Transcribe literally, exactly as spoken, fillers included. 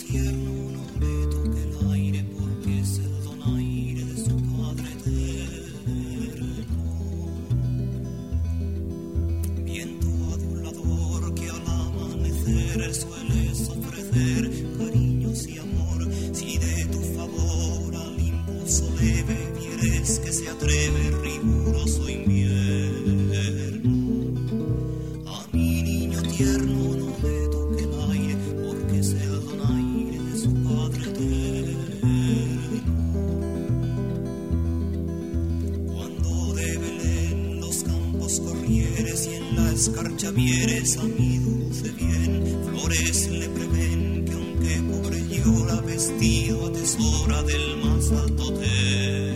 tierno no le toque el aire, porque es el donaire de su Padre eterno. Viento adulador que al amanecer sueles ofrecer cariños y amor, si de tu favor al impulso leve vieres que se atreve riguroso invierno. A mi niño tierno no le toque el aire, porque es el donaire de su Padre eterno. Cuando de Belén los campos corrieres y en la escarcha vieres a mi dulce bien, flores le prevén que aunque pobre llora, vestido atesora del más alto hotel.